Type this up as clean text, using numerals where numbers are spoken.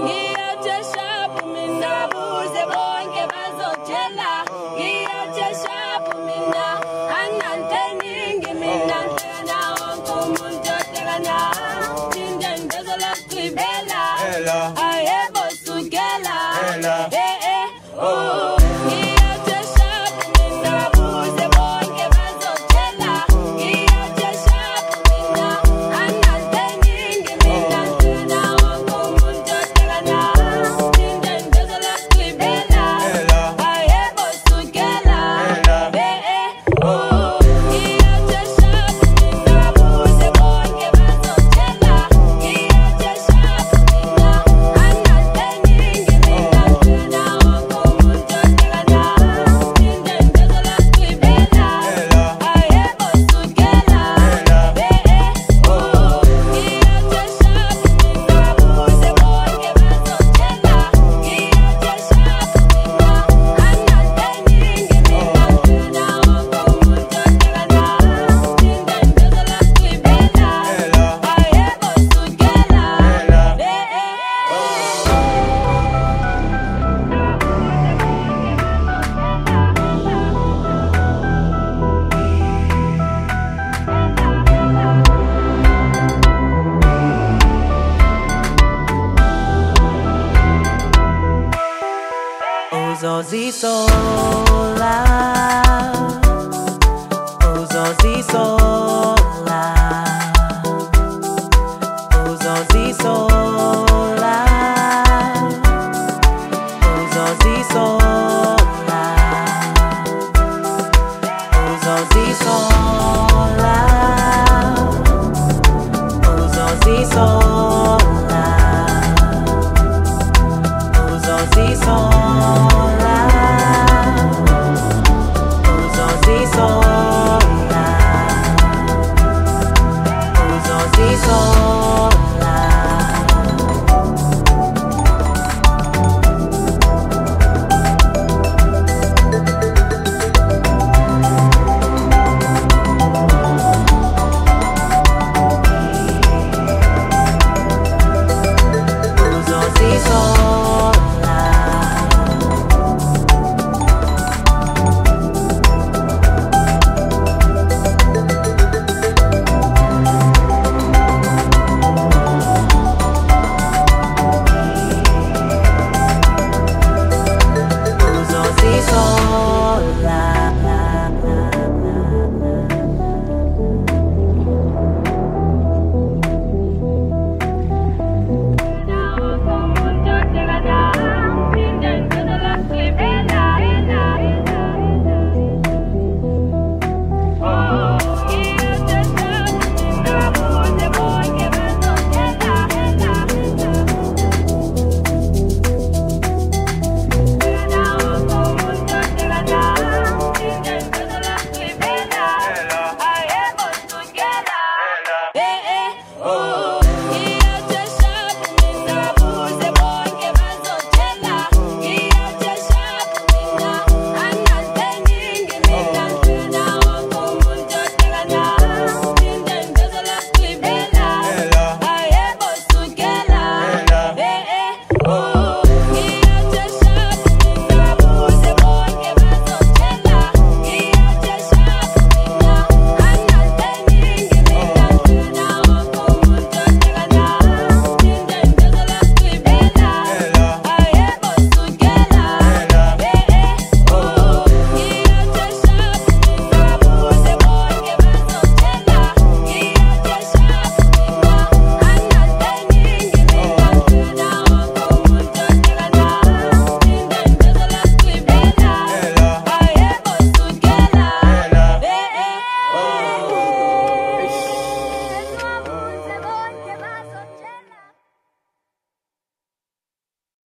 ngiyatsheshapu mina buze bonke bazotshela ngiyatsheshapu mina ananteningi mina ntena wonke umuntu otekana thinde ngizola sigcibela ayebo sukela oh ngiyatsheshapu mina buze bonke bazotshela ngiyatsheshapu mina ananteningi mina ntena wonke umuntu otekana thinde ngizola sigcibela ayebo sukela oh ngiyatsheshapu mina buze bonke bazotshela ngiyatsheshapu mina ananteningi mina ntena wonke umuntu otekana thinde ngizola sigcibela ayebo sukela oh ngiyatsheshapu mina buze bonke bazotshela ngiyatsheshapu mina ananteningi mina ntena wonke umuntu otekana thinde ngizola sigcibela ayebo sukela Uzozisola